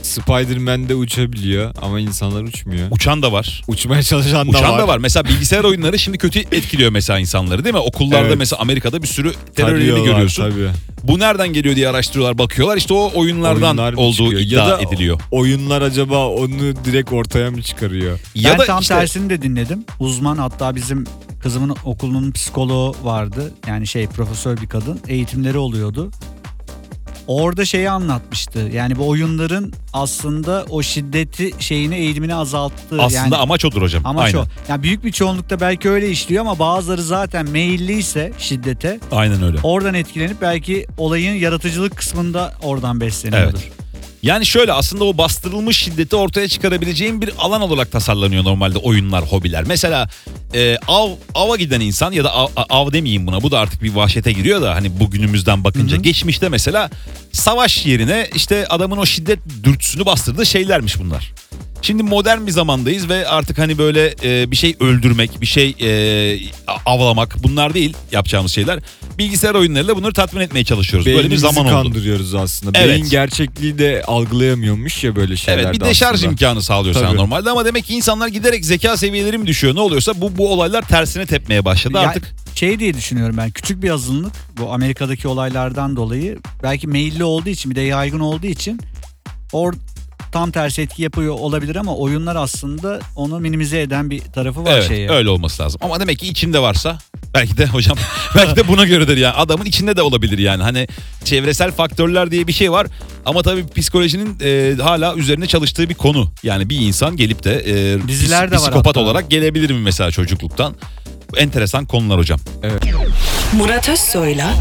Spider-Man de uçabiliyor ama insanlar uçmuyor. Uçan da var. Uçmaya çalışan da Uçan var. da var. Mesela bilgisayar oyunları şimdi kötü etkiliyor mesela insanları değil mi? Okullarda Evet. mesela Amerika'da bir sürü terör eylemi Tarıyorlar, görüyorsun. Tabii. Bu nereden geliyor diye araştırıyorlar, bakıyorlar. İşte o oyunlardan Oyunlar mı olduğu çıkıyor? iddia Ya da ediliyor. oyunlar acaba onu direkt ortaya mı çıkarıyor? Ya Ben da tam işte tersini de dinledim. Uzman, hatta bizim kızımın okulunun psikoloğu vardı. Yani profesör bir kadın. Eğitimleri oluyordu. Orada şeyi anlatmıştı. Yani bu oyunların aslında o şiddeti eğilimini azalttığı. aslında yani, amaç odur hocam. amaç Aynen. o. Yani büyük bir çoğunlukta belki öyle işliyor ama bazıları zaten meyilliyse şiddete Aynen öyle. oradan etkilenip belki olayın yaratıcılık kısmında oradan besleniyordur. Yani şöyle, aslında o bastırılmış şiddeti ortaya çıkarabileceğin bir alan olarak tasarlanıyor normalde oyunlar, hobiler. Mesela ava giden insan ya da av demeyeyim buna, bu da artık bir vahşete giriyor da hani bugünümüzden bakınca. Geçmişte mesela savaş yerine işte adamın o şiddet dürtüsünü bastırdığı şeylermiş bunlar. Şimdi modern bir zamandayız ve artık hani böyle bir şey öldürmek, bir şey avlamak, bunlar değil yapacağımız şeyler. Bilgisayar oyunlarıyla bunları tatmin etmeye çalışıyoruz. Böyle bir Beynimizi zaman oldu. kandırıyoruz aslında. Evet. Beyin gerçekliği de algılayamıyormuş ya böyle şeylerde. Evet, bir de şarj aslında. imkanı sağlıyor sana Tabii. normalde, ama demek ki insanlar giderek zeka seviyeleri mi düşüyor, ne oluyorsa bu olaylar tersine tepmeye başladı Ya, artık. diye düşünüyorum ben, küçük bir azınlık bu Amerika'daki olaylardan dolayı belki meyilli olduğu için, bir de yaygın olduğu için tam tersi etki yapıyor olabilir ama oyunlar aslında onu minimize eden bir tarafı var Evet, öyle olması lazım. Ama demek ki içinde varsa belki de hocam belki de buna göredir yani. Adamın içinde de olabilir yani. Hani çevresel faktörler diye bir şey var. Ama tabii psikolojinin hala üzerine çalıştığı bir konu. Yani bir insan gelip de Diziler de var psikopat hatta. olarak gelebilir mi mesela çocukluktan? Enteresan konular hocam. Murat Özsoy'la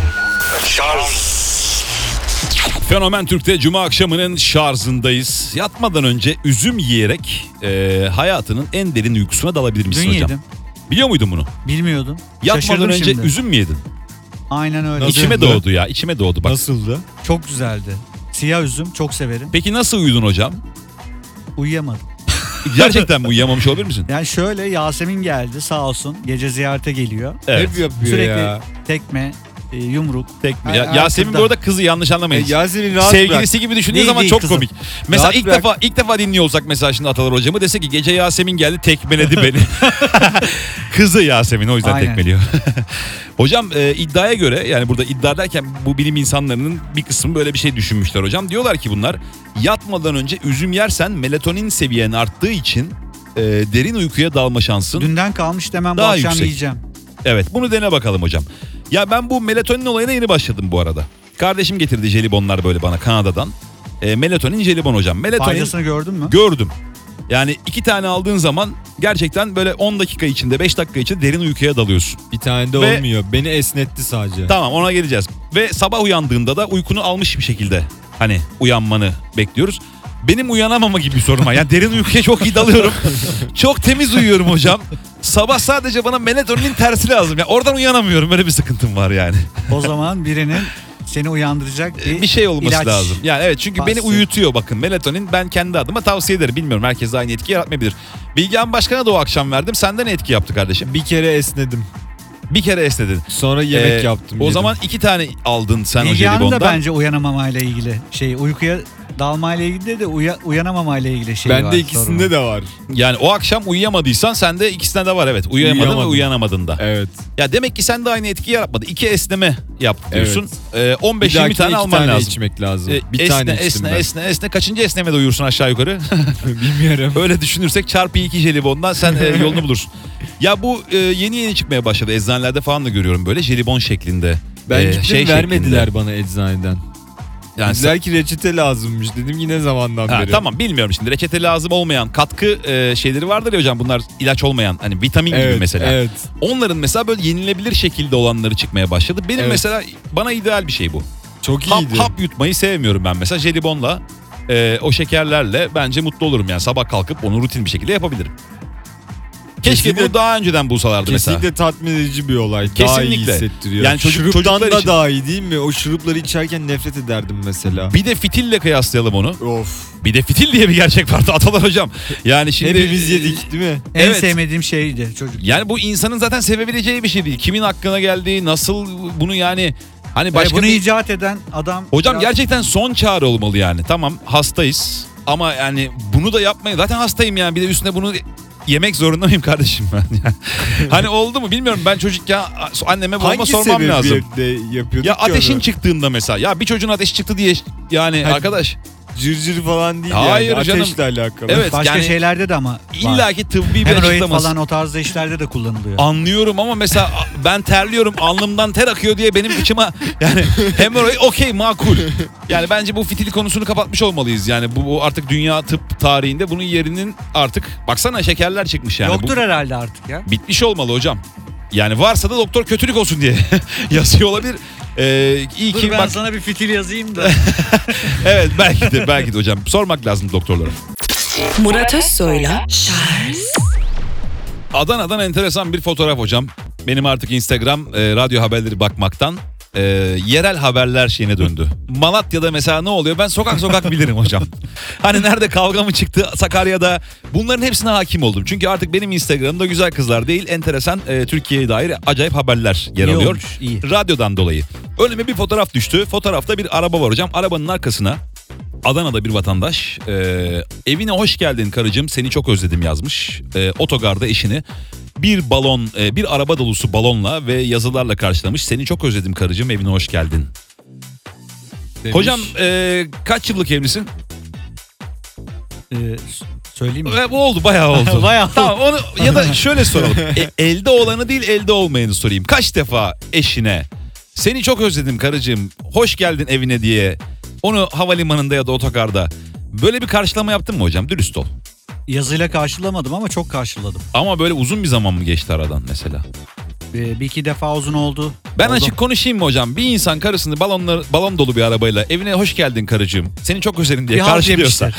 Fenomen Türk'te Cuma akşamının şarjındayız. Yatmadan önce üzüm yiyerek hayatının en derin uykusuna dalabilir misin Dün hocam? yedim. Biliyor muydun bunu? Bilmiyordum. Yatmadan Şaşırdım önce şimdi. üzüm mü yedin? Aynen öyle. Nasıl? İçime Nasıldı? doğdu ya, içime doğdu bak. Nasıldı? Çok güzeldi. Siyah üzüm çok severim. Peki nasıl uyudun hocam? Uyuyamadım. Gerçekten mi uyuyamamış olabilir misin? Yani şöyle, Yasemin geldi sağ olsun, gece ziyarete geliyor. Evet. Hep yapıyor Sürekli ya. tekme, yumruk. Tekme. Her Yasemin türden. bu arada kızı, yanlış anlamayın. Yasemin rahat Sevgilisi gibi düşündüğü Değil, zaman değil çok kızım. komik. Mesela Rahat ilk defa dinliyor olsak mesela şimdi Atalar hocamı, dese ki gece Yasemin geldi tekmeledi beni. Kızı Yasemin, o yüzden Aynen. tekmeliyor. Hocam iddiaya göre, yani burada iddia derken bu bilim insanlarının bir kısmı böyle bir şey düşünmüşler hocam. Diyorlar ki bunlar, yatmadan önce üzüm yersen melatonin seviyen arttığı için derin uykuya dalma şansın. Dünden kalmış demem, bu Daha akşam yüksek. yiyeceğim. Evet, bunu dene bakalım hocam. Ya ben bu melatonin olayına yeni başladım bu arada. Kardeşim getirdi jelibonlar böyle bana Kanada'dan. Melatonin jelibon hocam. Melatonin Faydasını gördün mü? gördüm. Yani 2 tane aldığın zaman gerçekten böyle 10 dakika içinde, 5 dakika içinde derin uykuya dalıyorsun. Bir tane de Ve- olmuyor. Beni esnetti sadece. Tamam, ona geleceğiz. Ve sabah uyandığında da uykunu almış bir şekilde hani uyanmanı bekliyoruz. Benim uyanamama gibi bir sorun var. Yani derin uykuya çok iyi dalıyorum. Çok temiz uyuyorum hocam. Sabah sadece bana melatoninin tersi lazım. Yani oradan uyanamıyorum. Böyle bir sıkıntım var yani. O zaman birinin seni uyandıracak Bir şey olması ilaç. lazım. Yani evet, çünkü beni Bahsi. uyutuyor bakın. Melatonin, ben kendi adıma tavsiye ederim. Bilmiyorum, herkes de aynı etki yaratmayabilir. Bilgehan Başkan'a da o akşam verdim. Senden ne etki yaptı kardeşim? Bir kere esnedim. Bir kere esnedin. Sonra yemek yaptım. O yedim. zaman 2 tane aldın sen o Bilgehan'ın jelibondan. da bence uyanamamayla ilgili uykuya dalmayla ilgili de uyanamamayla ilgili şey var. Bende ikisinde de var. Yani o akşam uyuyamadıysan sende ikisinden de var, evet. Uyuyamadın ve Uyuyamadım. uyanamadın da. Evet. Ya demek ki sen de aynı etki yaratmadı. 2 esneme yaptı diyorsun. Bir 15-20 dahakine tane 2 alman tane lazım. içmek lazım. Bir esne, tane içtim esne, ben. esne. Kaçıncı esnemede uyursun aşağı yukarı? Bilmiyorum. Öyle düşünürsek çarpı 2 jelibondan sen yolunu bulursun. Ya bu yeni çıkmaya başladı. Eczanelerde falan da görüyorum böyle jelibon şeklinde. Ben gittim vermediler şeklinde. bana eczaneden. Yani Dediler ki reçete lazımmış dedim yine zamandan Ha, beri. tamam, bilmiyorum şimdi. Reçete lazım olmayan katkı şeyleri vardır ya hocam, bunlar ilaç olmayan, hani vitamin gibi mesela. Evet. Onların mesela böyle yenilebilir şekilde olanları çıkmaya başladı. Benim Evet. mesela, bana ideal bir şey bu. Çok iyiydi. Hap yutmayı sevmiyorum ben mesela. Jelibonla o şekerlerle bence mutlu olurum yani. Sabah kalkıp onu rutin bir şekilde yapabilirim. Keşke Kesinlikle- bunu daha önceden bulsalardı mesela. Kesinlikle tatmin edici bir olay. Daha iyi Kesinlikle. hissettiriyor. Yani Şuruptan çocuklar da için- daha iyi değil mi? O şurupları içerken nefret ederdim mesela. Bir de fitille kıyaslayalım onu. Of. Bir de fitil diye bir gerçek vardı Atalar hocam. Yani şimdi Hepimiz yedik değil mi? En Evet. sevmediğim şeydi çocuk. Yani bu insanın zaten sevebileceği bir şey değil. Kimin aklına geldiği, nasıl bunu yani, hani başka Bunu bir... icat eden adam... Hocam biraz- gerçekten son çare olmalı yani. Tamam, hastayız. Ama yani bunu da yapmayın. Zaten hastayım yani. Bir de üstüne bunu yemek zorunda mıyım kardeşim ben? Yani. Hani oldu mu bilmiyorum. Ben çocukken anneme babama sormam lazım. Hangi sebebiyetle yapıyorduk Ya ki ateşin onu? çıktığında mesela. Ya bir çocuğun ateşi çıktı diye yani Hadi. arkadaş. Cırcır falan değil Hayır yani. canım. Ateşle alakalı. Evet. Başka yani şeylerde de ama var. İllaki tıbbi bir Hemoroid açıklaması. falan o tarzda işlerde de kullanılıyor. Anlıyorum ama mesela ben terliyorum, alnımdan ter akıyor diye benim içime yani hemoroid okey makul. Yani bence bu fitil konusunu kapatmış olmalıyız. Yani bu artık dünya tıp tarihinde bunun yerinin artık baksana şekerler çıkmış yani. Yoktur Bu herhalde artık ya. bitmiş olmalı hocam. Yani varsa da doktor kötülük olsun diye yazıyor olabilir. İyi Dur ki ben bak. sana bir fitil yazayım da. Evet belki de hocam. Sormak lazım doktorlara. Murat Özsoy'la Adana'dan enteresan bir fotoğraf hocam. Benim artık Instagram radyo haberleri bakmaktan yerel haberler şeyine döndü. Malatya'da mesela ne oluyor? Ben sokak sokak bilirim hocam. Hani nerede kavga mı çıktı Sakarya'da bunların hepsine hakim oldum. Çünkü artık benim Instagram'da güzel kızlar değil enteresan Türkiye'ye dair acayip haberler yer İyi alıyor. olmuş, iyi. Radyodan dolayı. Önüme bir fotoğraf düştü. Fotoğrafta bir araba var hocam. Arabanın arkasına Adana'da bir vatandaş evine hoş geldin karıcığım seni çok özledim yazmış. Otogarda eşini bir araba dolusu balonla ve yazılarla karşılamış. Seni çok özledim karıcığım evine hoş geldin. Demiş. Hocam kaç yıllık evlisin? Söyleyeyim mi? Bu oldu bayağı oldu. Bayağı oldu. Tamam onu ya da şöyle soralım. Elde olanı değil elde olmayanı sorayım. Kaç defa eşine seni çok özledim karıcığım hoş geldin evine diye onu havalimanında ya da otogarda böyle bir karşılama yaptın mı hocam? Dürüst ol. Yazıyla karşılamadım ama çok karşıladım. Ama böyle uzun bir zaman mı geçti aradan mesela? Bir iki defa uzun oldu. Ben Oldu. açık konuşayım mı hocam? Bir insan karısını balon dolu bir arabayla evine hoş geldin karıcığım. Seni çok özledim diye Bir halt karşılıyorsa.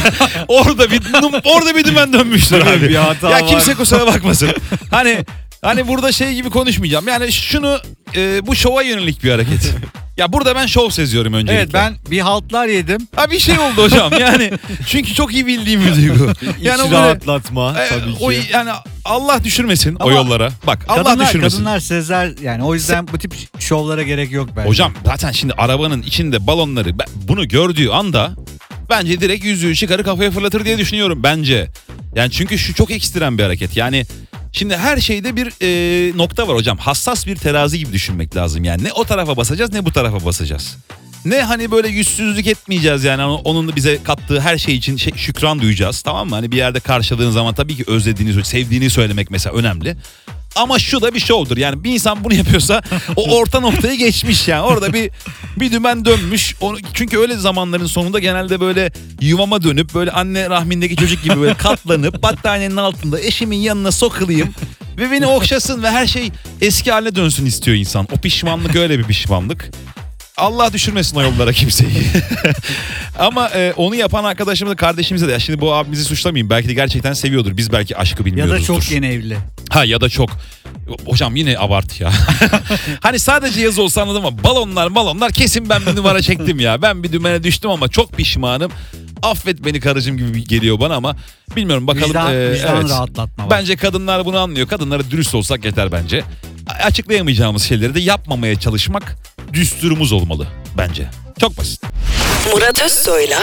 orada bir dümen dönmüştür abi. Bir hata Ya kimse var. kusura bakmasın. Hani burada şey gibi konuşmayacağım. Yani bu şova yönelik bir hareket. Ya burada ben şov seziyorum öncelikle. Evet ben bir haltlar yedim. Ha bir şey oldu hocam yani. Çünkü çok iyi bildiğim bir duygu. İç Yani böyle, rahatlatma tabii ki. yani Allah düşürmesin o Ama yollara. Bak Allah düşürmesin. Kadınlar sezer yani o yüzden bu tip şovlara gerek yok bence. Hocam zaten şimdi arabanın içinde balonları bunu gördüğü anda bence direkt yüzüğü çıkarı kafaya fırlatır diye düşünüyorum bence. Yani çünkü şu çok ekstrem bir hareket. Yani şimdi her şeyde bir nokta var hocam. Hassas bir terazi gibi düşünmek lazım yani. Ne o tarafa basacağız ne bu tarafa basacağız. Ne hani böyle yüzsüzlük etmeyeceğiz yani onun da bize kattığı her şey için şükran duyacağız tamam mı? Hani bir yerde karşıladığın zaman tabii ki özlediğini, sevdiğini söylemek mesela önemli. Ama şu da bir şovdur yani bir insan bunu yapıyorsa o orta noktayı geçmiş yani orada bir dümen dönmüş. Çünkü öyle zamanların sonunda genelde böyle yuvama dönüp böyle anne rahmindeki çocuk gibi böyle katlanıp battaniyenin altında eşimin yanına sokulayım ve beni okşasın ve her şey eski haline dönsün istiyor insan. O pişmanlık öyle bir pişmanlık. Allah düşürmesin o yollara kimseyi. Ama onu yapan arkadaşımıza, kardeşimize de ya şimdi bu abimizi suçlamayayım. Belki de gerçekten seviyordur. Biz belki aşkı ya bilmiyoruzdur. da çok yeni evli. Ha ya da çok. Hocam yine abartı ya. Hani sadece yazı olsa anladım ama balonlar kesin ben bir numara çektim ya. Ben bir dümene düştüm ama çok pişmanım. Affet beni karıcığım gibi geliyor bana ama bilmiyorum bakalım. Vicdan rahatlatma var. Bence kadınlar bunu anlıyor. Kadınlara dürüst olsak yeter bence. Açıklayamayacağımız şeyleri de yapmamaya çalışmak düsturumuz olmalı bence. Çok basit. Murat Özsoy'la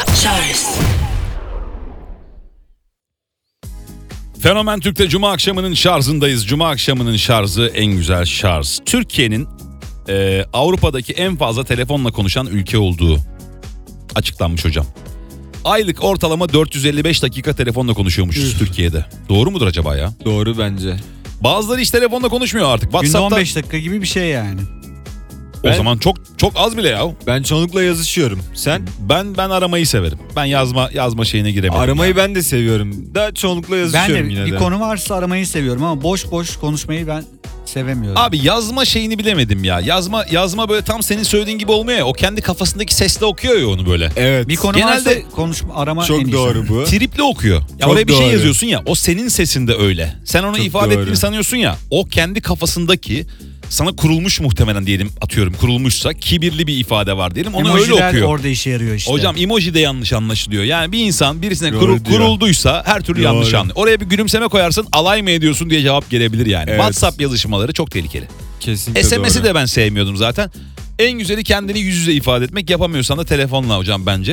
Fenomen Türk'te Cuma akşamının şarjındayız. Cuma akşamının şarjı en güzel şarj. Türkiye'nin Avrupa'daki en fazla telefonla konuşan ülke olduğu açıklanmış hocam. Aylık ortalama 455 dakika telefonla konuşuyormuşuz Türkiye'de. Doğru mudur acaba ya? Doğru bence. Bazıları hiç telefonla konuşmuyor artık. Günde WhatsApp'ta 15 dakika gibi bir şey yani. o zaman çok az bile ya. Ben çoğunlukla yazışıyorum. Sen? Ben aramayı severim. Ben yazma şeyine giremedim. Aramayı ben de seviyorum. Da çoğunlukla Ben yazışıyorum de yine bir de. konu varsa aramayı seviyorum ama boş konuşmayı ben sevemiyorum. Abi yazma şeyini bilemedim ya. Yazma böyle tam senin söylediğin gibi olmuyor ya. O kendi kafasındaki sesle okuyor ya onu böyle. Evet. bir konu genelde varsa arama en Çok iyisi. doğru bu. Triple okuyor. Ya Çok oraya bir şey doğru. yazıyorsun ya. O senin sesinde öyle. Sen onu Çok ifade doğru. ettiğini sanıyorsun ya. O kendi kafasındaki sana kurulmuş muhtemelen diyelim atıyorum kurulmuşsa kibirli bir ifade var diyelim. Onu öyle Emojiler okuyor. orada işe yarıyor işte. Hocam emoji de yanlış anlaşılıyor. Yani bir insan birisine Doğru diyor. kurulduysa her türlü Doğru. yanlış anlıyor. Oraya bir gülümseme koyarsın alay mı ediyorsun diye cevap gelebilir yani. Evet. WhatsApp yazışmaları çok tehlikeli. Kesinlikle SMS'i doğru. de ben sevmiyordum zaten. En güzeli kendini yüz yüze ifade etmek. Yapamıyorsan da telefonla hocam bence.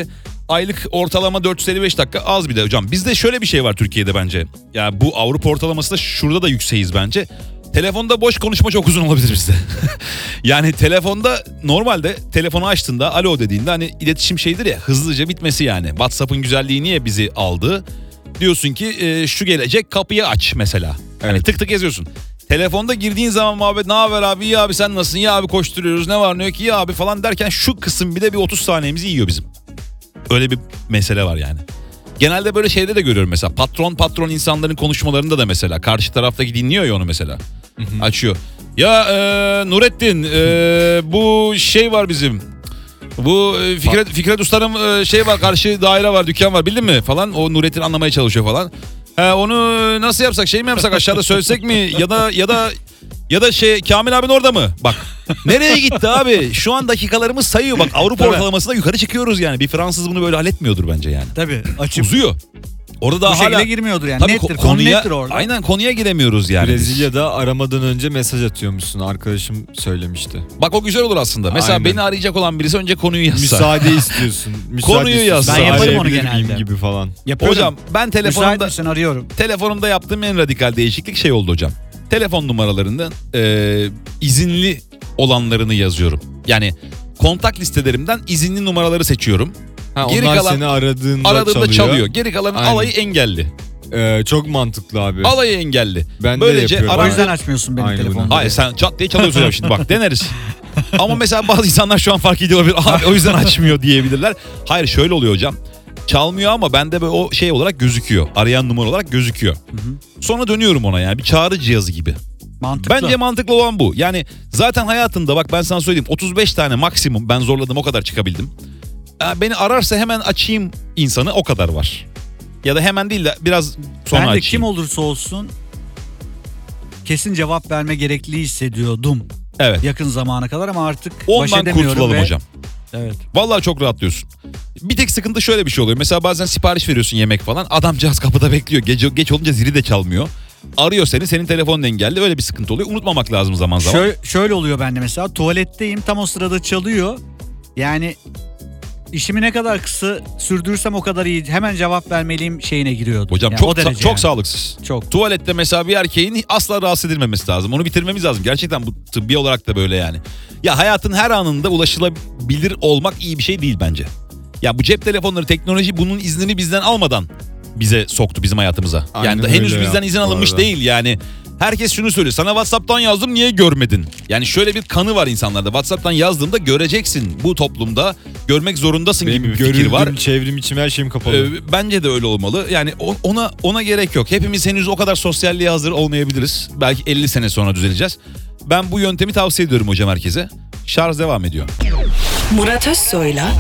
aylık ortalama 455 dakika az bir de hocam. Bizde şöyle bir şey var Türkiye'de bence. Ya bu Avrupa ortalaması da şurada da yükseğiz bence. Telefonda boş konuşma çok uzun olabilir bizde. Yani telefonda normalde telefonu açtığında alo dediğinde hani iletişim şeydir ya, hızlıca bitmesi yani. WhatsApp'ın güzelliği niye bizi aldı? Diyorsun ki şu gelecek, kapıyı aç mesela. Hani Evet. tık tık yazıyorsun. Telefonda girdiğin zaman muhabbet, ne haber abi, iyi abi sen nasılsın, iyi abi koşturuyoruz, ne var ne yok, iyi abi falan derken şu kısım bir de bir 30 saniyemizi yiyor bizim. Öyle bir mesele var yani. Genelde böyle şeyde de görüyorum mesela, patron insanların konuşmalarında da mesela karşı taraftaki dinliyor ya onu mesela. Açıyor. Ya Nurettin, bu şey var bizim. Bu Fikret Usta'nın şey var, karşı daire var, dükkan var, bildin mi falan. O Nurettin anlamaya çalışıyor falan. Onu nasıl yapsak, şey mi yapsak, aşağıda söylesek mi, ya da şey, Kamil abin orada mı? Bak nereye gitti abi? Şu an dakikalarımız sayıyor, bak Avrupa Tabii. ortalamasında yukarı çıkıyoruz yani. Bir Fransız bunu böyle halletmiyordur bence yani. Tabii açıp Uzuyor. Orada bu daha şekilde hala girmiyordur yani. tabii Nettir, konu nettir orada. aynen konuya giremiyoruz yani. Brezilya'da aramadan önce mesaj atıyormuşsun. Arkadaşım söylemişti. Bak o güzel olur aslında. Mesela Aynen. beni arayacak olan birisi önce konuyu yazsa. Müsaade istiyorsun. Konuyu yazsa. Ben yaparım onu Arayabilir miyim genelde. gibi falan. Yapıyorum. Hocam ben Müsait telefonumda misin, arıyorum. yaptığım en radikal değişiklik şey oldu hocam. Telefon numaralarından izinli olanlarını yazıyorum. Yani kontak listelerimden izinli numaraları seçiyorum. Ha, Geri onlar kalan- seni aradığında Çalıyor. Geri kalanın Aynen. alayı engelli. Çok mantıklı abi. Alayı engelli. Ben Böylece de yapıyorum. O Ara- yüzden açmıyorsun benim Aynen telefonumu. Hayır sen çat diye çalıyorsun hocam şimdi, bak deneriz. Ama mesela bazı insanlar şu an fark ediyor olabilir. Abi o yüzden açmıyor diyebilirler. Hayır şöyle oluyor hocam. Çalmıyor ama bende böyle o şey olarak gözüküyor. Arayan numara olarak gözüküyor. Sonra dönüyorum ona, yani bir çağrı cihazı gibi. Mantıklı. Bence mantıklı olan bu. Yani zaten hayatında bak ben sana söyleyeyim, 35 tane maksimum, ben zorladım o kadar çıkabildim. Beni ararsa hemen açayım insanı, o kadar var. Ya da hemen değil de biraz sonra Ben de açayım. kim olursa olsun kesin cevap verme gerekliliği hissediyordum Evet. yakın zamana kadar ama artık baş Ondan edemiyorum kurtulalım ve... hocam. Evet. Vallahi çok rahatlıyorsun. Bir tek sıkıntı şöyle bir şey oluyor. Mesela bazen sipariş veriyorsun yemek falan. Adamcağız kapıda bekliyor. Geç olunca zili de çalmıyor. Arıyor seni, senin telefonun engelli. Öyle bir sıkıntı oluyor. Unutmamak lazım zaman zaman. Şöyle oluyor bende mesela, tuvaletteyim, tam o sırada çalıyor. Yani işimi ne kadar kısa sürdürürsem o kadar iyi. Hemen cevap vermeliyim şeyine giriyordu. Hocam Yani o çok derece çok yani. sağlıksız. Çok. Tuvalette mesela bir erkeğin asla rahatsız edilmemesi lazım. Onu bitirmemiz lazım. Gerçekten bu tıbbi olarak da böyle yani. Ya hayatın her anında ulaşılabilir olmak iyi bir şey değil bence. Ya bu cep telefonları, teknoloji bunun iznini bizden almadan bize soktu bizim hayatımıza. Aynen Yani henüz öyle bizden ya, izin bu alınmış arada. değil yani. Herkes şunu söylüyor. Sana WhatsApp'tan yazdım, niye görmedin? Yani şöyle bir kanı var insanlarda. WhatsApp'tan yazdığında göreceksin. Bu toplumda görmek zorundasın Benim gibi bir fikir var. görüldüğüm, çevrim içim, her şeyim kapalı. Bence de öyle olmalı. Yani ona gerek yok. Hepimiz henüz o kadar sosyalliğe hazır olmayabiliriz. Belki 50 sene sonra düzeleceğiz. Ben bu yöntemi tavsiye ediyorum hocam herkese. Şarj devam ediyor. Murat Özsoy'la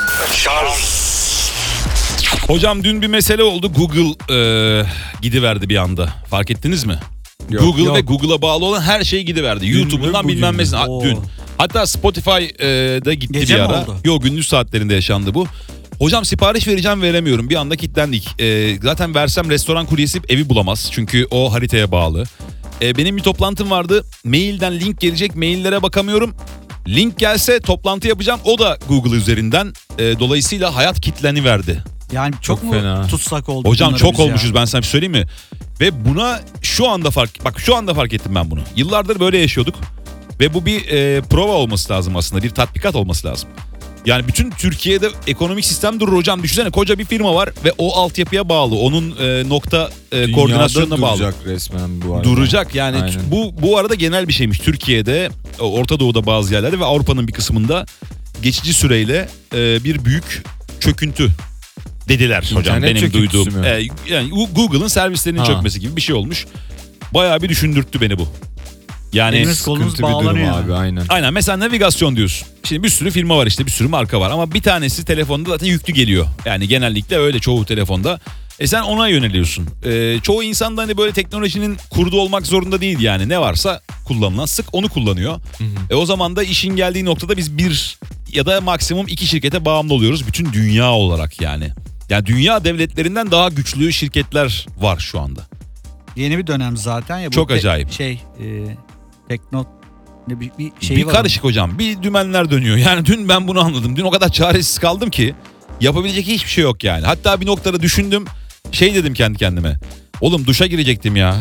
Hocam dün bir mesele oldu. Google gidiverdi bir anda. Fark ettiniz mi? Yok. Google Yok. ve Google'a bağlı olan her şey gidiverdi. YouTube'undan bugün bilmem mü? nesine. Oo. Dün. Hatta Spotify'da gitti Gece bir mi ara. oldu? Yok, gündüz saatlerinde yaşandı bu. Hocam sipariş vereceğim, veremiyorum. Bir anda kilitlendik. Zaten versem restoran kuryesi evi bulamaz. Çünkü o haritaya bağlı. Benim bir toplantım vardı. Mailden link gelecek. Maillere bakamıyorum. Link gelse toplantı yapacağım. O da Google üzerinden. Dolayısıyla hayat kilitleniverdi. Yani çok mu fena. tutsak oldu? Hocam bunlara çok biz ya? olmuşuz, ben sana bir söyleyeyim mi? Ve buna şu anda fark ettim ben bunu. Yıllardır böyle yaşıyorduk. Ve bu bir prova olması lazım aslında. Bir tatbikat olması lazım. Yani bütün Türkiye'de ekonomik sistem durur hocam. Düşünsene, koca bir firma var ve o altyapıya bağlı. Onun koordinasyonuna bağlı. Duracak resmen bu arada. Duracak yani. Aynen. Bu arada genel bir şeymiş. Türkiye'de, Orta Doğu'da bazı yerlerde ve Avrupa'nın bir kısmında geçici süreyle bir büyük çöküntü dediler hocam, İnternet benim çöküntüsü duyduğum. mü? Yani Google'ın servislerinin Ha. çökmesi gibi bir şey olmuş. Bayağı bir düşündürttü beni bu. Yani Eliniz kolunuz Sıkıntı bir durum bağlanıyor. abi, aynen. aynen, mesela navigasyon diyorsun. Şimdi bir sürü firma var, işte bir sürü marka var ama bir tanesi telefonda zaten yüklü geliyor. Yani genellikle öyle çoğu telefonda. Sen ona yöneliyorsun. Çoğu insan da hani böyle teknolojinin kurdu olmak zorunda değil yani. Ne varsa kullanılan, sık onu kullanıyor. O zaman da işin geldiği noktada biz bir ya da maksimum 2 şirkete bağımlı oluyoruz. Bütün dünya olarak yani. Yani dünya devletlerinden daha güçlü şirketler var şu anda. Yeni bir dönem zaten ya. Bu Çok acayip. Tekno bir şey Bir var. karışık hocam. Bir dümenler dönüyor. Yani dün ben bunu anladım. Dün o kadar çaresiz kaldım ki. Yapabilecek hiçbir şey yok yani. Hatta bir noktada düşündüm. Şey dedim kendi kendime. Oğlum duşa girecektim ya.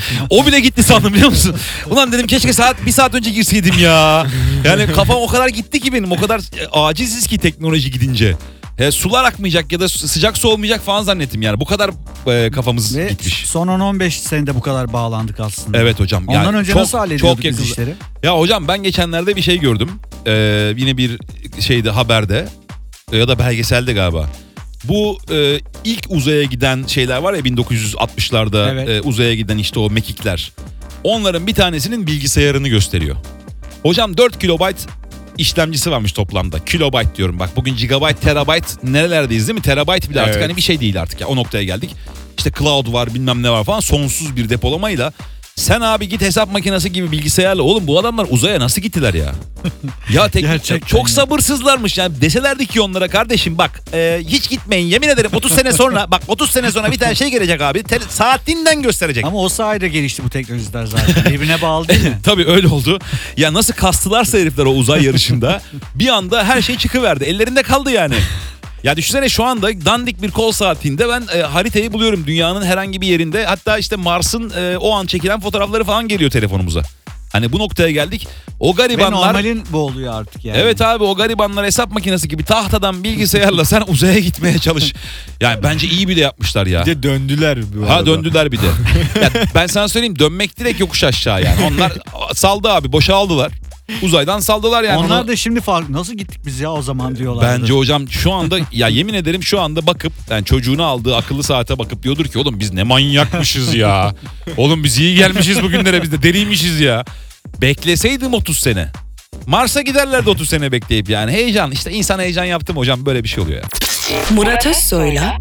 O bile gitti sandım biliyor musun? Ulan dedim keşke bir saat önce girseydim ya. Yani kafam o kadar gitti ki benim. O kadar aciziz ki teknoloji gidince. Sular akmayacak ya da sıcak su olmayacak falan zannettim yani. Bu kadar kafamız Ve gitmiş. son 10-15 senede bu kadar bağlandık aslında. Evet hocam. Ondan Yani önce nasıl hallediyorduk biz işleri? Ya hocam ben geçenlerde bir şey gördüm. Yine bir şeyde haberde ya da belgeselde galiba. Bu ilk uzaya giden şeyler var ya 1960'larda Evet. Uzaya giden işte o mekikler. Onların bir tanesinin bilgisayarını gösteriyor. Hocam 4 kilobayt işlemcisi varmış toplamda. Kilobayt diyorum bak bugün gigabayt, terabayt nerelerdeyiz değil mi? Terabayt bile artık Evet. hani bir şey değil artık ya o noktaya geldik. İşte cloud var bilmem ne var falan sonsuz bir depolamayla. Sen abi git hesap makinesi gibi bilgisayarla oğlum bu adamlar uzaya nasıl gittiler ya? Ya Gerçekten çok ya. sabırsızlarmış yani deselerdi ki onlara kardeşim bak hiç gitmeyin yemin ederim 30 sene sonra bak 30 sene sonra bir tane şey gelecek abi saatinden gösterecek. Ama o sayede gelişti bu teknolojiler zaten. Birbirine bağlı değil mi? Tabii öyle oldu. Ya nasıl kastılarsa herifler o uzay yarışında bir anda her şey çıkıverdi. Ellerinde kaldı yani. Ya düşünsene şu anda dandik bir kol saatinde ben haritayı buluyorum dünyanın herhangi bir yerinde. Hatta işte Mars'ın o an çekilen fotoğrafları falan geliyor telefonumuza. Hani bu noktaya geldik. O Ve garibanlar... normalin bu oluyor artık yani. Evet abi o garibanlar hesap makinesi gibi tahtadan bilgisayarla sen uzaya gitmeye çalış. Yani bence iyi bile yapmışlar ya. Bir de döndüler bu Ha arada. döndüler bir de. Ya ben sana söyleyeyim dönmek direkt yokuş aşağı yani. Onlar saldı abi boşaldılar. Uzaydan saldılar yani. Onlar da şimdi nasıl gittik biz ya o zaman diyorlar. Bence hocam şu anda ya yemin ederim şu anda bakıp yani çocuğunu aldığı akıllı saate bakıp diyordur ki oğlum biz ne manyakmışız ya. Oğlum biz iyi gelmişiz bugünlere biz de deliymişiz ya. Bekleseydim 30 sene. Mars'a giderlerdi 30 sene bekleyip yani. Heyecan işte insan heyecan yaptım hocam böyle bir şey oluyor ya. Murat Özsoy'la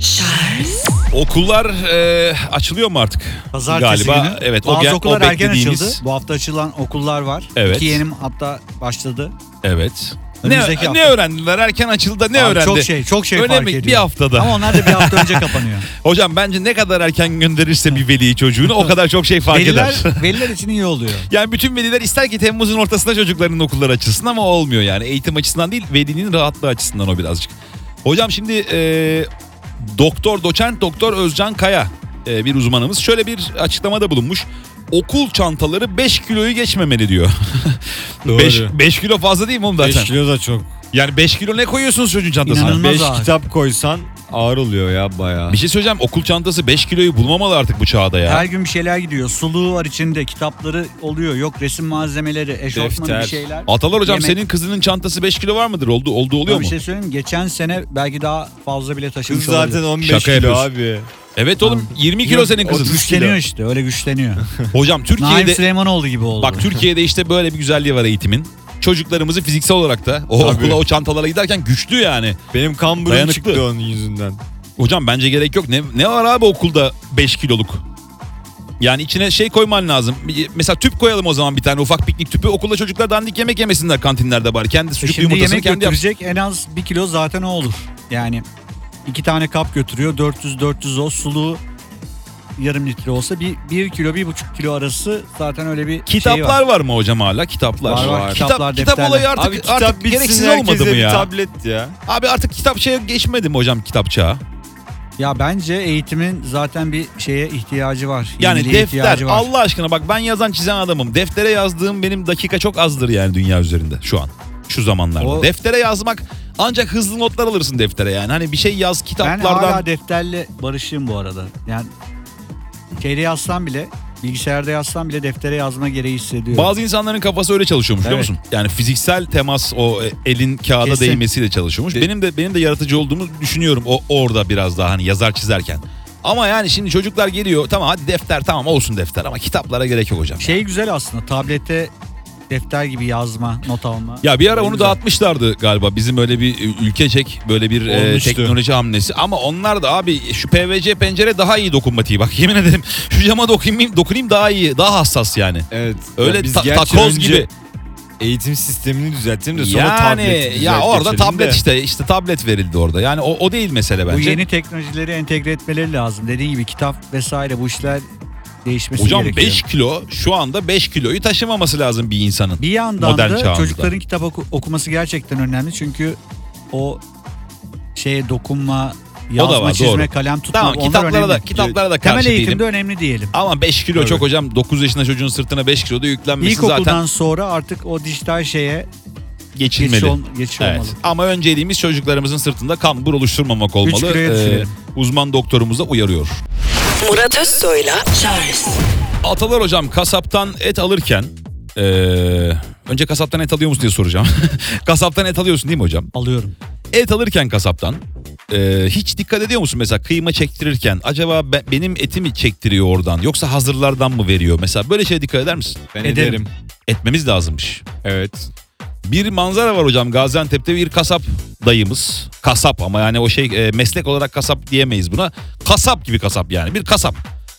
Okullar açılıyor mu artık? Pazartesi Galiba günü. evet Bazı o okullar erken beklediğimiz- açıldı. Bu hafta açılan okullar var. Evet. 2 yenim hatta başladı. Evet. Önümüzdeki Ne hafta. öğrendiler? Erken açıldı ne Abi öğrendi? çok şey Öyle fark mi? ediyor. Bir haftada. Ama onlar da bir hafta önce kapanıyor. Hocam bence ne kadar erken gönderirse bir veli çocuğunu o kadar çok şey fark eder. Veliler için iyi oluyor. Yani bütün veliler ister ki Temmuz'un ortasında çocuklarının okulları açılsın ama olmuyor yani. Eğitim açısından değil velinin rahatlığı açısından o birazcık. Hocam şimdi doçent doktor Özcan Kaya bir uzmanımız şöyle bir açıklamada bulunmuş. Okul çantaları 5 kiloyu geçmemeli diyor. Doğru. 5 kilo fazla değil mi oğlum zaten? 5 kilo da çok. Yani 5 kilo ne koyuyorsunuz çocuğun çantasına? İnanılmaz. 5 ağır. kitap koysan ağır oluyor ya bayağı. Bir şey söyleyeceğim okul çantası 5 kiloyu bulmamalı artık bu çağda ya. Her gün bir şeyler gidiyor. Suluğu var içinde, kitapları oluyor. Yok resim malzemeleri, eşofmanı Defter. bir şeyler. Atalar hocam Yemek. senin kızının çantası 5 kilo var mıdır? Olduğu oluyor Ama mu? bir şey söyleyeyim mi? Geçen sene belki daha fazla bile Kız taşımış zaten olabilir. 15 Şaka kilo yapıyorsun. abi. Evet oğlum 20 kilo Yok, senin o kızın. güçleniyor işte. Öyle güçleniyor. Hocam Naim Türkiye'de Süleymanoğlu gibi oldu. bak Türkiye'de işte böyle bir güzelliği var eğitimin. Çocuklarımızı fiziksel olarak da o Tabii. okula o çantalara giderken güçlü yani. Benim kamburum Dayanıklı. çıktı onun yüzünden. Hocam bence gerek yok. Ne var abi okulda 5 kiloluk? Yani içine şey koyman lazım. Mesela tüp koyalım o zaman bir tane ufak piknik tüpü. Okulda çocuklar dandik yemek yemesinler kantinlerde bari. Kendi sucuklu Şimdi yumurtasını yemek kendi yapsın. götürecek en az 1 kilo zaten o olur. Yani 2 tane kap götürüyor. 400 o suluğu yarım litre olsa 1 kilo 1,5 kilo arası zaten öyle bir Kitaplar şey var. var mı hocam hala? Kitaplar. Var. Kitap Defterler. olayı artık, Abi kitap artık bitsin gereksiz olmadı herkese mı bir ya? tablet ya. Abi artık kitap şeye geçmedi mi hocam kitap çağı? Ya bence eğitimin zaten bir şeye ihtiyacı var. Yani Yeniliğe defter ihtiyacı var. Allah aşkına bak ben yazan çizen adamım. Deftere yazdığım benim dakika çok azdır yani dünya üzerinde şu an. Şu zamanlarda. O- Deftere yazmak ancak hızlı notlar alırsın deftere yani. Hani bir şey yaz Ben kitaplardan. hala defterle barışığım bu arada. Yani şeyde yazsam bile, bilgisayarda yazsam bile deftere yazma gereği hissediyorum. Bazı insanların kafası öyle çalışıyormuş biliyor Evet. musun? Yani fiziksel temas o elin kağıda Kesin. değmesiyle çalışıyormuş. Benim de yaratıcı olduğumu düşünüyorum orada biraz daha hani yazar çizerken. Ama yani şimdi çocuklar geliyor tamam hadi defter tamam olsun defter ama kitaplara gerek yok hocam. Şey güzel aslında, tablete defter gibi yazma, not alma. Ya bir ara onu Güzel. dağıtmışlardı galiba bizim öyle bir ülkecek böyle bir Olmuştu. teknoloji hamlesi ama onlar da abi şu PVC pencere daha iyi dokunmatiği bak yemin ederim şu cama dokunayım daha iyi daha hassas yani. Evet. Öyle Ya biz takoz gerçi önce gibi. Eğitim sistemini düzelttim de sonra Yani tableti ya orada geçelim tablet de. işte tablet verildi orada. Yani o değil mesele Bu bence. yeni teknolojileri entegre etmeleri lazım. Dediğin gibi kitap vesaire bu işler değişmesi Hocam gerekiyor. 5 kilo şu anda 5 kiloyu taşımaması lazım bir insanın. Bir yandan modern da çağımızda. çocukların kitap okuması gerçekten önemli. Çünkü o şeye dokunma, da yazma, var, çizme, doğru. kalem tutma. Tamam, onlar kitaplara da önemli. kitaplara da Temel karşı eğitimde değilim. önemli diyelim. Ama 5 kilo çok hocam. 9 yaşında çocuğun sırtına 5 kilo da yüklenmesi İlkokuldan zaten sonra artık o dijital şeye geçilmeli. geçiş Evet. olmalı. Ama önceliğimiz çocuklarımızın sırtında kambur oluşturmamak olmalı. 3 kiloya düşürelim. Uzman doktorumuz da uyarıyor. Murat Özsoy'la Charles Atalar hocam kasaptan et alırken önce kasaptan et alıyor musun diye soracağım. Kasaptan et alıyorsun değil mi hocam? Alıyorum. Et alırken kasaptan hiç dikkat ediyor musun mesela kıyma çektirirken acaba benim etimi çektiriyor oradan yoksa hazırlardan mı veriyor? Mesela böyle şeye dikkat eder misin? Ben Ederim. ederim. Etmemiz lazımmış. Evet. Bir manzara var hocam Gaziantep'te bir kasap dayımız. Kasap ama yani o meslek olarak kasap diyemeyiz buna. Kasap gibi kasap yani bir kasap.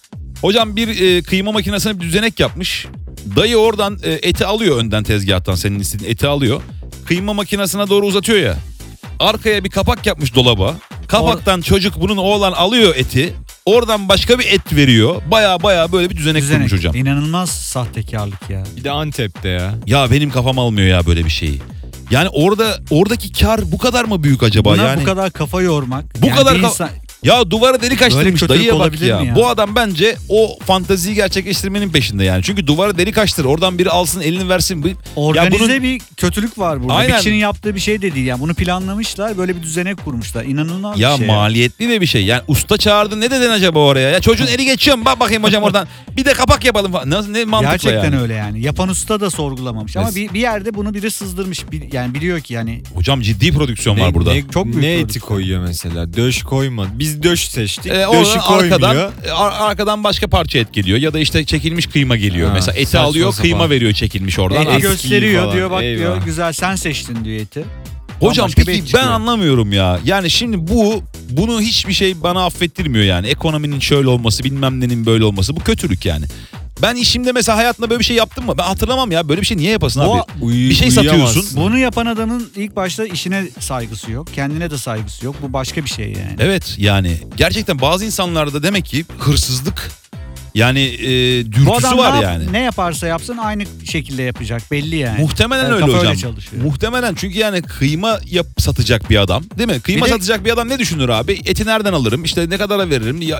Hocam bir kıyma makinesine bir düzenek yapmış. Dayı oradan eti alıyor önden tezgahtan senin istediğin eti alıyor. Kıyma makinesine doğru uzatıyor ya. Arkaya bir kapak yapmış dolaba. Kapaktan çocuk bunun oğlan alıyor eti. Oradan başka bir et veriyor. Baya böyle bir düzenek kurmuş hocam. İnanılmaz sahtekarlık ya. Bir de Antep'te ya. Ya benim kafam almıyor ya böyle bir şeyi. Yani oradaki kar bu kadar mı büyük acaba? Buna yani bu kadar kafa yormak. Bu yani kadar bir ka- insan- ya duvara delik açtırmış kötülük dayıya bak olabilir ya. mi ya? Bu adam bence o fanteziyi gerçekleştirmenin peşinde yani. Çünkü duvara delik açtır. Oradan biri alsın elini versin. Organize bunun- bir kötülük var burada. Aynen. Bir kişinin yaptığı bir şey de değil. Yani bunu planlamışlar, böyle bir düzenek kurmuşlar. İnanılmaz Ya bir şey. maliyetli de bir şey. Yani usta çağırdı ne dedin acaba oraya? Ya çocuğun eli geçiyor mu? Bak bakayım hocam oradan. Bir de kapak yapalım falan. Ne mantıkla Gerçekten yani. öyle yani. Yapan usta da sorgulamamış. Ama Mes- bir yerde bunu biri sızdırmış. Yani biliyor ki yani. Hocam ciddi prodüksiyon var burada. Çok büyük ne eti prodüksiyon. koyuyor mesela? Döş koyma. Biz döş seçtik. Döşü Oradan koymuyor. arkadan başka parça et geliyor ya da işte çekilmiş kıyma geliyor. Ha, Mesela eti saçma alıyor sapan. kıyma veriyor çekilmiş oradan. Eti eskiyi gösteriyor falan, diyor, bak eyvah. diyor, güzel sen seçtin diyor eti. Hocam Bambaşka bir peki et ben çıkıyor. anlamıyorum ya. Yani şimdi bunu hiçbir şey bana affettirmiyor yani. Ekonominin şöyle olması bilmem nenin böyle olması bu kötülük yani. Ben işimde mesela hayatımda böyle bir şey yaptım mı? Ben hatırlamam ya. Böyle bir şey niye yapasın abi? Bir şey satıyorsun. Bunu yapan adamın ilk başta işine saygısı yok. Kendine de saygısı yok. Bu başka bir şey yani. Evet yani gerçekten bazı insanlarda demek ki hırsızlık yani Bu dürtüsü adam var yani. ne yaparsa yapsın aynı şekilde yapacak belli yani. Muhtemelen Yani öyle kafa hocam. çalışıyor. Muhtemelen çünkü yani kıyma satacak bir adam değil mi? Kıyma Bir de- satacak bir adam ne düşünür abi? Eti nereden alırım? İşte ne kadara veririm? Ya,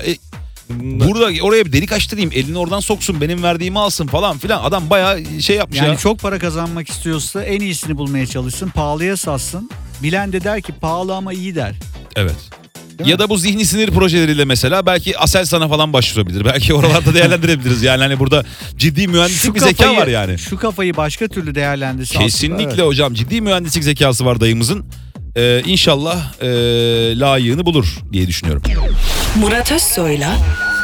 burada oraya bir delik açtırayım. Elini oradan soksun. Benim verdiğimi alsın falan filan. Adam bayağı şey yapmış Yani ya. çok para kazanmak istiyorsa en iyisini bulmaya çalışsın. Pahalıya satsın. Bilen de der ki pahalı ama iyi der. Evet. Değil Ya mi? da bu zihni sinir projeleriyle mesela belki Aselsan'a falan başvurabilir. Belki oralarda değerlendirebiliriz. Yani hani burada ciddi mühendislik bir zeka var yani. Şu kafayı başka türlü değerlendirse Kesinlikle aslında, evet. hocam ciddi mühendislik zekası var dayımızın. İnşallah layığını bulur diye düşünüyorum. Murat Özsoy'la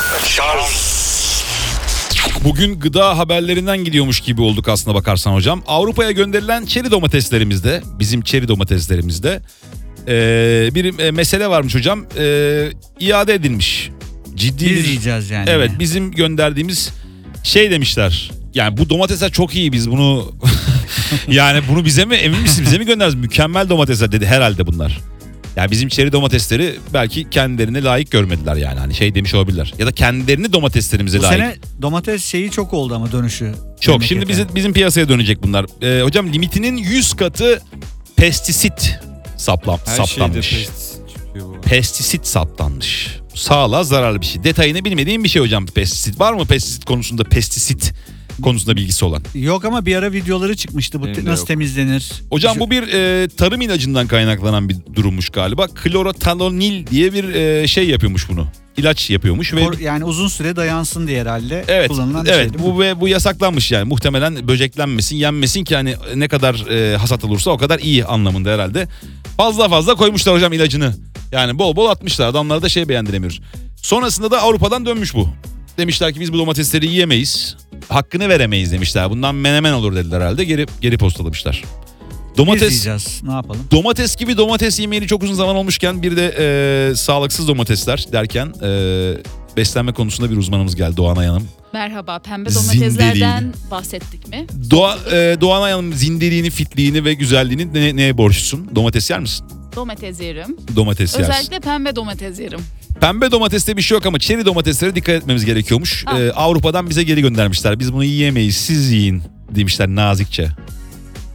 Bugün gıda haberlerinden gidiyormuş gibi olduk aslına bakarsan hocam. Avrupa'ya gönderilen çeri domateslerimizde, bizim çeri domateslerimizde bir mesele varmış hocam. İade edilmiş. Ciddi Biz bir... yiyeceğiz yani. Evet bizim gönderdiğimiz şey demişler. Yani bu domatesler çok iyi biz bunu... yani bunu bize mi emin misin bize mi gönderiz? Mükemmel domatesler dedi herhalde bunlar. Yani bizim çeri domatesleri belki kendilerine layık görmediler yani. Hani şey demiş olabilirler. Ya da kendilerini domateslerimize Bu layık. sene domates şeyi çok oldu ama dönüşü. Çok. Şimdi memlekete. bizim piyasaya dönecek bunlar. Hocam limitinin 100 katı pestisit Her saptanmış. şeyde pestisit çıkıyor bu. Pestisit saptanmış. Sağlığa zararlı bir şey. Detayını bilmediğim bir şey hocam pestisit. Var mı pestisit konusunda bilgisi olan? Yok ama bir ara videoları çıkmıştı. Bu Benim de nasıl yok. temizlenir? Hocam bu bir tarım ilacından kaynaklanan bir durummuş galiba. Klorotanonil diye bir şey yapıyormuş bunu. İlaç yapıyormuş ve Yani uzun süre dayansın diye herhalde evet, kullanılan bir evet şey değil mi? bu yasaklanmış yani. Muhtemelen böceklenmesin, yenmesin ki hani ne kadar hasat olursa o kadar iyi anlamında herhalde. Fazla koymuşlar hocam ilacını. Yani bol bol atmışlar. Adamları da şey beğendiremiyoruz. Sonrasında da Avrupa'dan dönmüş bu. Demişler ki biz bu domatesleri yiyemeyiz. Hakkını veremeyiz demişler. Bundan menemen olur dediler herhalde. Geri postalamışlar. Biz Domates yiyeceğiz. Ne yapalım? Domates gibi domates yemeyeli çok uzun zaman olmuşken bir de sağlıksız domatesler derken beslenme konusunda bir uzmanımız geldi Doğan Hanım. Merhaba, pembe Zindeliğini. domateslerden bahsettik mi? Doğan Hanım zindeliğini, fitliğini ve güzelliğini neye borçlusun? Domates yer misin? Domates yerim. Domates yersin. Özellikle pembe domates yerim. Pembe domateste bir şey yok ama çeri domateslere dikkat etmemiz gerekiyormuş. Ah. Avrupa'dan bize geri göndermişler. Biz bunu yiyemeyiz, siz yiyin demişler nazikçe.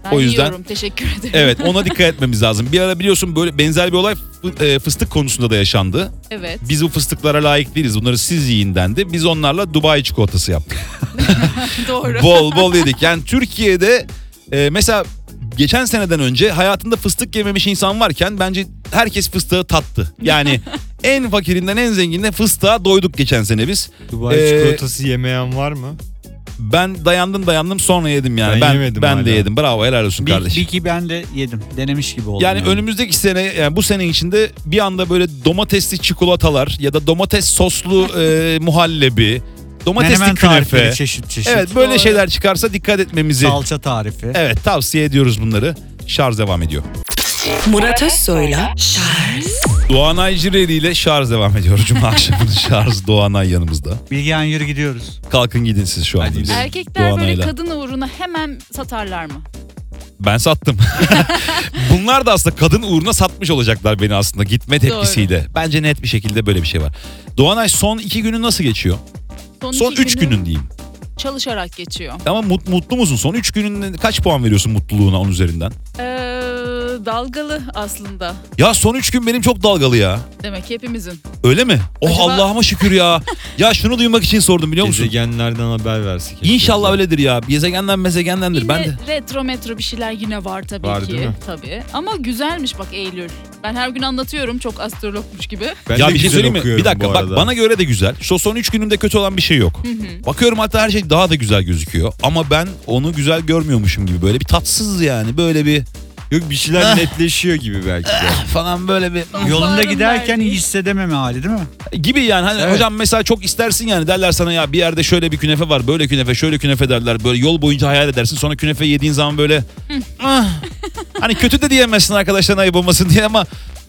Ben O yüzden yiyorum. Teşekkür ederim. evet, ona dikkat etmemiz lazım. Bir ara biliyorsun böyle benzer bir olay fıstık konusunda da yaşandı. Evet. Biz bu fıstıklara layık değiliz. Bunları siz yiyin dendi. Biz onlarla Dubai çikolatası yaptık. Doğru. Bol bol yedik. Yani Türkiye'de mesela geçen seneden önce hayatında fıstık yememiş insan varken bence herkes fıstığı tattı. Yani en fakirinden en zenginine fıstığa doyduk geçen sene biz. Dubai çikolatası yemeyen var mı? Ben dayandım sonra yedim yani. Ben yemedim ben de hala. yedim. Bravo, helal olsun kardeşim. Bir iki ben de yedim. Denemiş gibi oldum. Yani önümüzdeki sene, yani bu sene içinde bir anda böyle domatesli çikolatalar ya da domates soslu muhallebi, domatesli Menemen tarifleri künefe. çeşit çeşit. Evet, böyle Doğru. şeyler çıkarsa dikkat etmemizi. Salça tarifi. Evet, tavsiye ediyoruz bunları. Şarj devam ediyor. Murat Özsoy'la Charles Doğanay Cireli ile şarj devam ediyor. Cuma akşamı şarj, Doğanay yanımızda. Bilgehan yürü gidiyoruz. Kalkın gidin siz şu anda. Hadi biz Erkekler böyle Doğanay'la. kadın uğruna hemen satarlar mı? Ben sattım. Bunlar da aslında kadın uğruna satmış olacaklar beni aslında gitme tepkisiyle. Bence net bir şekilde böyle bir şey var. Doğanay son 2 günün nasıl geçiyor? Son iki 3 günün diyeyim. çalışarak geçiyor. Ama mutlu musun? Son 3 günün kaç puan veriyorsun mutluluğuna 10 üzerinden? Dalgalı aslında. Ya son 3 gün benim çok dalgalı ya. Demek ki hepimizin. Öyle mi? Oh, Acaba- Allah'ıma şükür ya. Ya şunu duymak için sordum, biliyor musun? Gezegenlerden haber versek. İnşallah öyledir ya. Gezegenden mezegendendir. Yine Ben de. retro metro bir şeyler yine var tabii Var, ki. değil mi? Tabii. Ama güzelmiş bak Eylül. Ben her gün anlatıyorum çok astrologmuş gibi. Ben Ya de bir şey güzel söyleyeyim mi? okuyorum Bir dakika bu bak, arada. bana göre de güzel. Şu son 3 gününde kötü olan bir şey yok. Bakıyorum hatta her şey daha da güzel gözüküyor. Ama ben onu güzel görmüyormuşum gibi. Böyle bir tatsız yani. Böyle bir Yok, bir şeyler netleşiyor gibi belki de. falan böyle bir Yolunda Baharın giderken verdiği- iyi hissedememe hali değil mi? gibi yani. Hani Evet. hocam mesela çok istersin yani, derler sana ya bir yerde şöyle bir künefe var, böyle künefe, şöyle künefe derler. Böyle yol boyunca hayal edersin. Sonra künefe yediğin zaman böyle "Ah." hani kötü de diyemezsin arkadaşlarına ayıp olmasın diye ama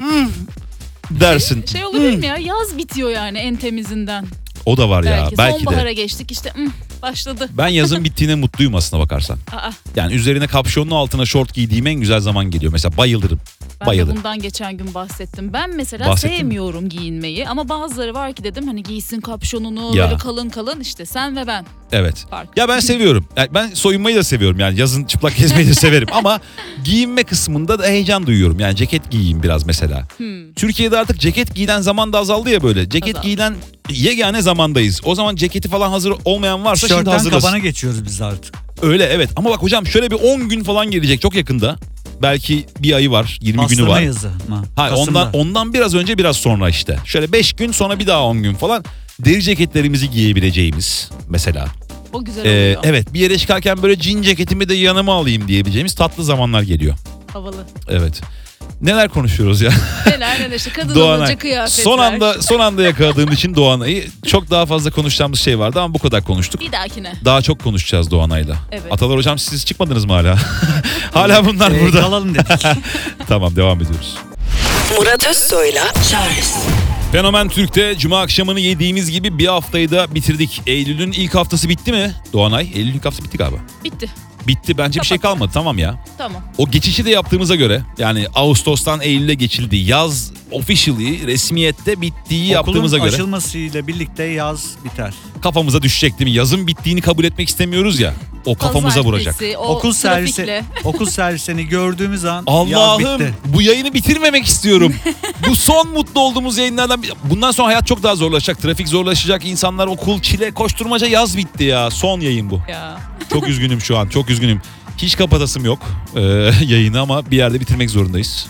dersin. Şey olabilir mi ya? Yaz bitiyor yani en temizinden. O da var ya. Belki. Belki Sonbahara de. başladık işte başladı. Ben yazın bittiğine mutluyum aslına bakarsan. Aa, Yani üzerine kapşonlu altına şort giydiğim en güzel zaman geliyor. Mesela bayılırım. ben Bayılırım. de bundan geçen gün bahsettim. Ben mesela Bahsettin mi? sevmiyorum giyinmeyi ama bazıları var ki dedim hani giysin kapşonunu Ya. böyle kalın kalın işte sen ve ben. Evet. Fark. Ya ben seviyorum. Yani ben soyunmayı da seviyorum. Yani yazın çıplak gezmeyi de severim. Ama giyinme kısmında da heyecan duyuyorum. Yani ceket giyeyim biraz mesela. Türkiye'de artık ceket giyilen zaman da azaldı ya böyle. Ceket Azaldı. giyilen yegane zamandayız. O zaman ceketi falan hazır olmayan varsa şimdi Tişörtten hazırlasın. kabana geçiyoruz biz artık. Öyle, evet. Ama bak hocam şöyle bir 10 gün falan gelecek çok yakında. Belki bir ayı var, 20 günü Pastırma var. yazı mı? Hayır, Kasım'da. ondan biraz önce biraz sonra işte. Şöyle 5 gün sonra bir daha 10 gün falan deri ceketlerimizi giyebileceğimiz mesela. O güzel oluyor. Evet, bir yere çıkarken böyle jean ceketimi de yanıma alayım diyebileceğimiz tatlı zamanlar geliyor. Havalı. Evet. Neler konuşuyoruz ya? Neler işte kadın Doğanay. olunca kıyafetler. Son anda yakaladığım için Doğanay'ı, çok daha fazla konuşacağımız şey vardı ama bu kadar konuştuk. Bir dahakine. Daha çok konuşacağız Doğanay'la. Evet. Atalar hocam siz çıkmadınız mı hala? Hala bunlar burada. Kalalım dedik. Tamam, devam ediyoruz. Murat Özsoy'la Charles Fenomen Türk'te Cuma akşamını yediğimiz gibi bir haftayı da bitirdik. Eylül'ün ilk haftası bitti mi Doğanay? Eylül'ün ilk haftası bitti galiba. Bitti. Bitti, bence bir şey Kapat. kalmadı, tamam ya. Tamam. O geçişi de yaptığımıza göre, yani Ağustos'tan Eylül'e geçildi. Yaz officially, resmiyette bittiği yaptığımıza Okulun göre açılmasıyla birlikte yaz biter. kafamıza düşecek değil mi? Yazın bittiğini kabul etmek istemiyoruz ya. O kafamıza vuracak. Pazartesi, o Okul servisi trafikle. okul servisini gördüğümüz an yaz Allah'ım, bitti. bu yayını bitirmemek istiyorum. Bu son mutlu olduğumuz yayınlardan bundan sonra hayat çok daha zorlaşacak. Trafik zorlaşacak. İnsanlar okul, çile, koşturmaca, yaz bitti ya. Son yayın bu. Ya. Çok üzgünüm şu an. Çok üzgünüm. Hiç kapatasım yok yayını ama bir yerde bitirmek zorundayız.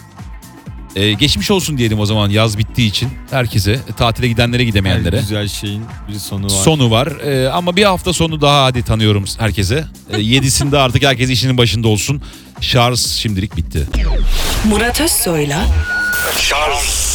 Geçmiş olsun diyelim o zaman yaz bittiği için herkese. Tatile gidenlere, Her gidemeyenlere. güzel şeyin bir sonu var. Sonu var. Ama bir hafta sonu daha hadi tanıyorum herkese. 7'sinde artık herkes işinin başında olsun. Şarj şimdilik bitti. Murat Özsoy'la Charles